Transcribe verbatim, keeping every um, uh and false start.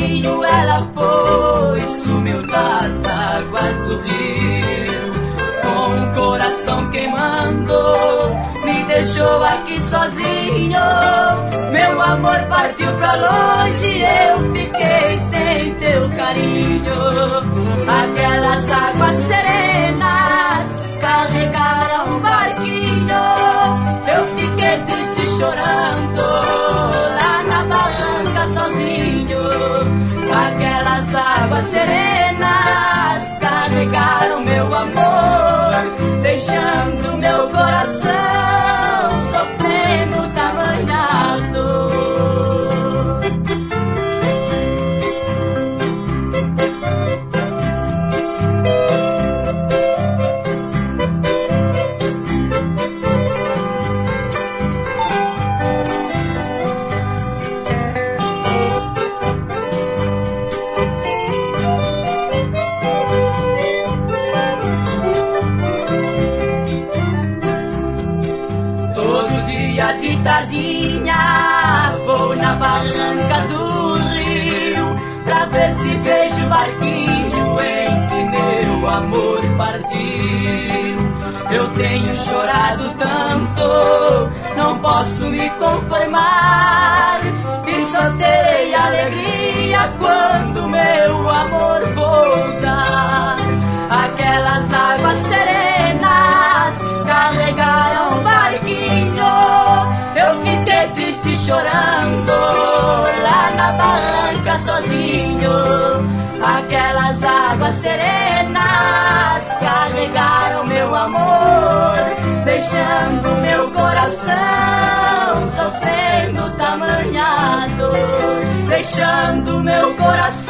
barquinho ela foi, sumiu das águas do rio, com o coração queimando, me deixou aqui sozinho. Meu amor partiu pra longe, eu fiquei sem teu carinho. Aquelas águas serenas carregaram o barquinho, eu fiquei triste chorando lá na barranca sozinho. Aquelas águas serenas carregaram meu amor, deixando meu coração sofrendo tamanha dor. De tardinha vou na barranca do rio pra ver se vejo o barquinho em que meu amor partiu. Eu tenho chorado tanto, não posso me conformar, e só terei alegria quando meu amor voltar. Aquelas águas serenas carregaram o barquinho, eu fiquei triste chorando lá na barranca sozinho. Aquelas águas serenas carregaram meu amor, deixando meu coração sofrendo tamanha dor, deixando meu coração